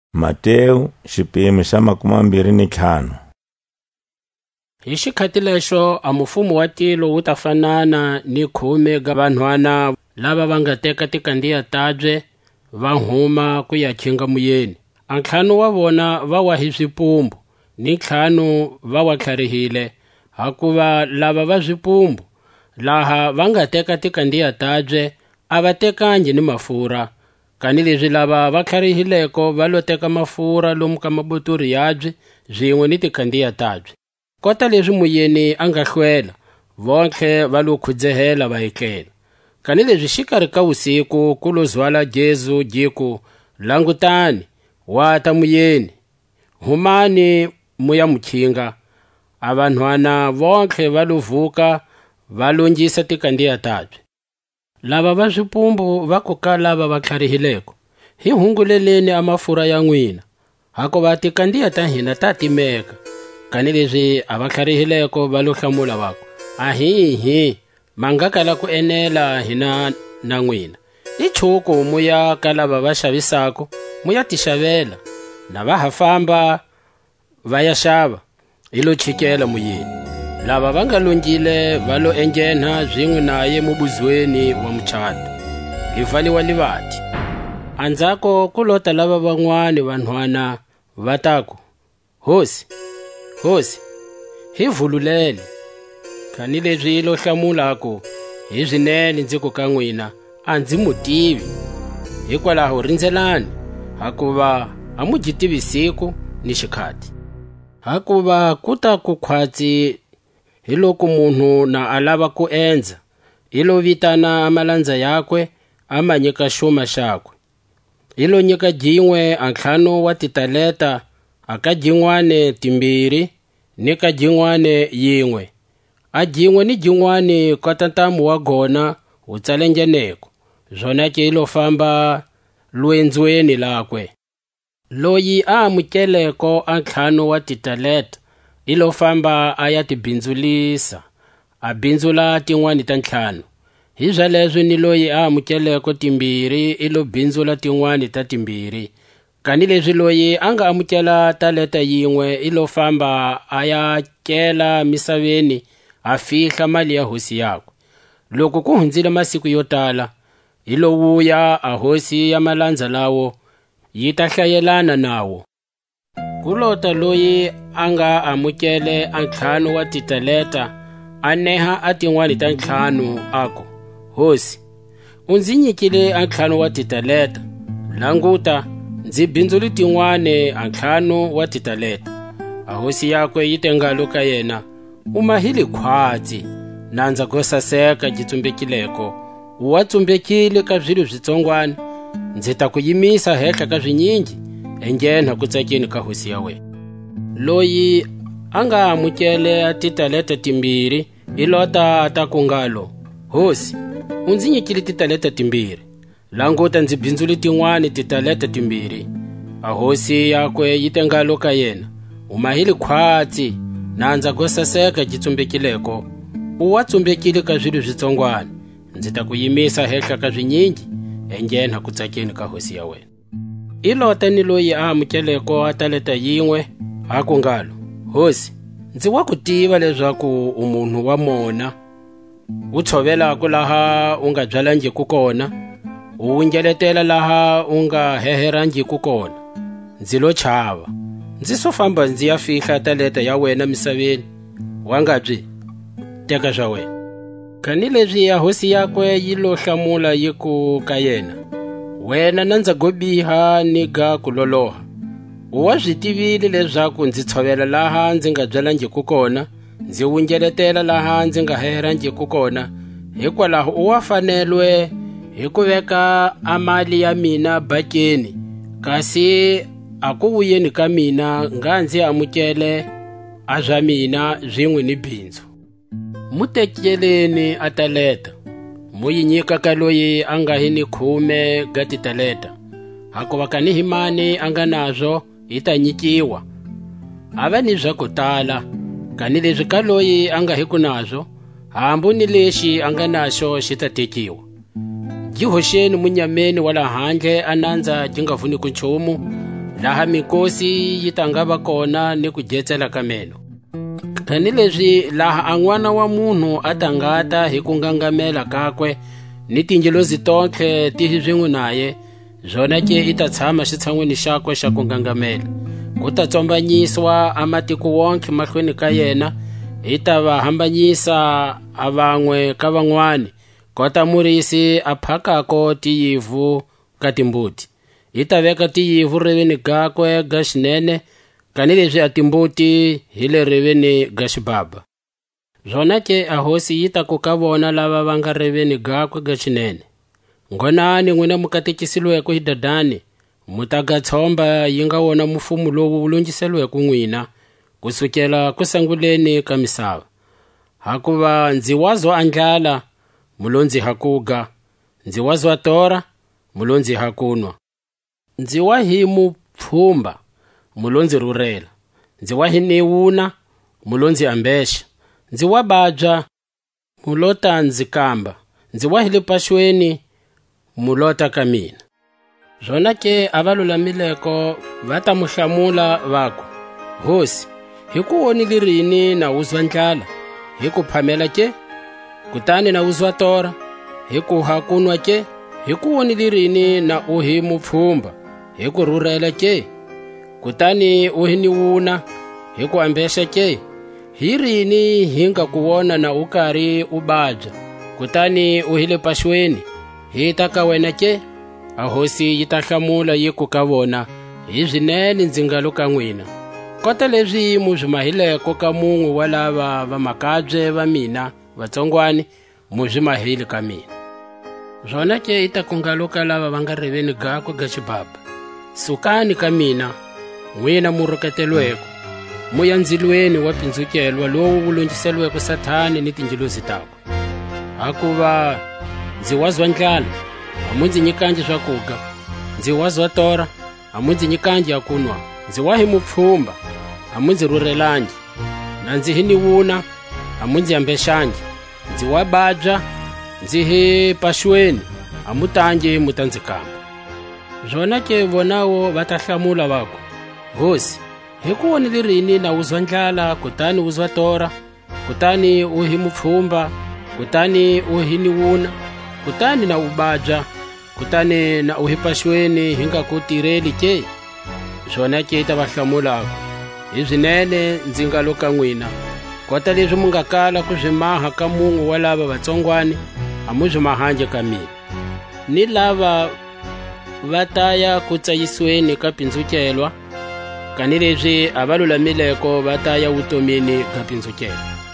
Matewu xipimo xa 25. Hi xikhati lexo a mufumo wa tilo wu ta fanana ni 10 ga vanhwana lava va nga teka tikandiya tabye va huma ku ya khinga muyeni. A 5 wa vona va wa hi swipumbu ni 5 va wa tlharihile, hakuva lava va swipumbu laha va nga teka tikandiya tabye a va tekangi ni mafurha, kanileswi lava va tlharihileko va lo teka mafurha lomu ka maboturi yabye zwin'we ni tikandiya tabye. Kota leswi muyeni a nga hlwela, vontlhe va lo khudzehela va etlela. Kanileswi xikarhi ka wusiku ku lo zwala Jesu jiku, langutani, wata muyeni, humani muya mukhinga. A vanhwana vontlhe va lo vuka va lonjisa tikandiya tabye. Lava va swipumbu va ku ka lava va tlharihileko, hi hunguleleni a mafurha ya n'wina, hakuva tikandiya ta hina ta timeka. Kanileswi a va tlharihileko va lo hlamula vaku, ahihi, manga kala ku enela hina na n'wina. I chuku muya ka lava va xavisako, muya tixavela, na va ha famba va ya xava, hi lo chikela muyeni. Lava va nga lonjile va lo enjhenha zwin'we naye mubuzweni wa muchato, livaliwa livati. Andzako ku lota lava van'wani vanhwana va taku, hosi, hosi, hi vululele. Kanileswi lo hlamulaku, hi swinene ndzi ku ka n'wina a ndzi mu tivi, hikwalaho rindzelani, hakuva a mu ji tivi siku ni xikhati. Hakuva ku ta ku khwatsi hi loko munhu na a lava ku endza, i lo vitana malandza yakwe a ma nyika xuma xakwe. I lo nyika jin'we a 5 wa titalenta, a ka jin'wane 2 ni ka jin'wane 1, a jin'we ni jin'wane kota ntamu wa gona wu tsalenjeneko, zonake i lo famba lwendzweni lakwe. Loyi a amukeleko a 5 wa titalenta i lo famba a ya tibindzulisa, a bindzula tin'wani ta 5. Hi zwaleswo ni loyi a amukeleko 2 i lo bindzula tin'wani ta 2. Kanileswi loyi a nga amukela talenta 1 i lo famba a ya kela misaveni a fihla mali ya hosi yakwe. Loko ku hundzile masiku yo tala, i lo wuya a hosi ya malandza lawo yi ta hlayelana nawo. Ku lota loyi a nga amukele a 5 wa titalenta a neha a tin'wani ta 5 ako, hosi, u ndzi nyikile a 5 wa titalenta, languta, ndzi bindzuli tin'wani a 5 wa titalenta. A hosi yakwe yi te ngalo ka yena, u mahile khwatsi, nandza go saseka gi tsumbekileko, u wa tsumbekile ka zwilo zwitsongwana, ndzi ta ku yimisa hehla ka zwinyingi, enjhenha ku tsakeni ka hosi ya wena. Loyi a nga amukele a titalenta 2 i lota a ta ku ngalo, hosi, u ndzi nyikile titalenta 2, languta ndzi bindzule tin'wani titalenta 2. A hosi yakwe yi te ngalo ka yena, u mahile khwatsi, nandza go saseka gi tsumbekileko, u wa tsumbekile ka zwilo zwitsongwana, ndzi ta ku yimisa hehla ka zwinyingi, enjhenha ku tsakeni ka hosi ya wena. I lota ni loyi a amukeleko a talenta 1 a ku ngalo, hosi, ndzi wa ku tiva leswaku u munhu wa mona, u tshovelaka laha u nga byalangiku kona, u wingeletela laha u nga heherangiku kona. Ndzi lo chava, ndzi so famba ndzi ya fihla talenta ya wena misaveni, wa nga byi teka swa wena. Kanileswi ya hosi yakwe yi lo hlamula yi ku ka yena, wena nandza go biha ni ga ku loloha, u wa swi tivile leswaku ndzi tshovela laha ndzi nga byalangiku kona, ndzi wingeletela laha ndzi nga heherangiku kona, hikwalaho u wa fanelwe hi ku veka a mali ya mina bakeni, kasi a ku wuyeni ka mina nga ndzi amukele a zwa mina zwin'we ni bindzu. Mu tekeleni a talenta, mu yi nyika ka loyi a nga hi ni 10 ga titalenta, hakuva kani hi mani a nga nazo hi ta nyikiwa, a va ni bya ku tala, kanileswi ka loyi a nga hi ku nazo, hambu ni lexi a nga naxo xi ta tekiwa. Gi hoxeni munyameni wa la handle a nandza gi nga vuniku nchumu, laha mikosi yi ta nga va kona ni ku jetsela ka meno. Tanileswi laha a n'wana wa munhu a ta ngata hi ku ngangamela kakwe ni tingelozi tontlhe ti hi zwin'we naye, zona ke i ta tshama xitshan'weni xakwe xa ku ngangamela. Ku ta tsombanyiswa a matiko wonke mahlweni ka yena, i ta va hambanyisa a van'we ka van'wani, kota murisi a phakako tiyivu ka timbuti. I ta veka tiyivu riveni gakwe ga xinene, kanileswi a timbuti hi le riveni ga xibaba. Zona ke a hosi yi ta ku ka vona lava va nga riveni gakwe ga xinene, ngonani n'wina mu katekisiweke hi Dadani, mu ta ga tshomba yi nga wona mufumo lowu wu lunghiselweke n'wina kusukela ku sanguleni ka misava. Hakuva ndzi wazwa a ndlala, mu lo ndzi hakuga, ndzi wazwa tora, mu lo ndzi hakunwa. Ndzi wa hi mupfhumba, mu lo ndzi rurela. Ndzi wa hi niwuna, mu lo ndzi ambexa. Ndzi wa babya, mu lo ta ndzi kamba. Ndzi wa hi le paxweni, mu lo ta ka mina. Zona ke a va lulamileko va ta mu hlamula va ku, hosi, hi ku wonile rini na uzwa ndlala, hi ku phamela ke? Kutani na uzwa tora, hi ku hakunwa ke? Hi ku wonile rini na u hi mupfhumba, hi ku rurela ke? Kutani u hi niwuna, hi ku ambexa ke? Hi rini hi nga ku wona na u karhi u babya, kutani u hi le paxweni, hi ta ka wena ke? A hosi yi ta hlamula yi ku ka vona, hi zwinene ndzi nga lo ka n'wina. Kota leswi mu byi mahileko ka mun'we wa lava va makabye va mina vatsongwani, mu byi mahile ka mina. Zona ke yi ta ku nga lo ka lava va nga riveni gakwe ga xibaba, sukani ka mina, n'wina mu ruketelweko, mu ya ndzilweni wa pindzukelwa lowu wu lunghiselweke Sathani ni tingelozi takwe. Hakuva ndzi wazwa ndlala, a mu ndzi nyikangi swakudya, ndzi wazwa tora, a mu ndzi nyikangi ya kunwa. Ndzi wa hi mupfhumba, a mu ndzi rurelangi, na ndzi hi niwuna, a mu ndzi ambexangi. Ndzi wa babya, ndzi hi paxweni, a mu tangi mu ta ndzi kamba. Zona ke vonawo va ta hlamula va ku, hosi, hi ku wonile rini na uzwa ndlala, kutani uzwa tora, kutani u hi mupfhumba, kutani u hi niwuna, kutani na u babya, kutani na u hi paxweni hi nga ku tirheli ke? Zona ke ta va hlamula ku, hi zwinene ndzi nga lo ka n'wina. Kota leswi mu nga kala ku byi maha ka mun'we wa lava vatsongwani, a mu byi mahangi ka mina. Ni lava va ta ya ku tsayisweni ka pindzukelwa, kanileswi a va lulamileko va ta ya vutomini ka pindzukelwa.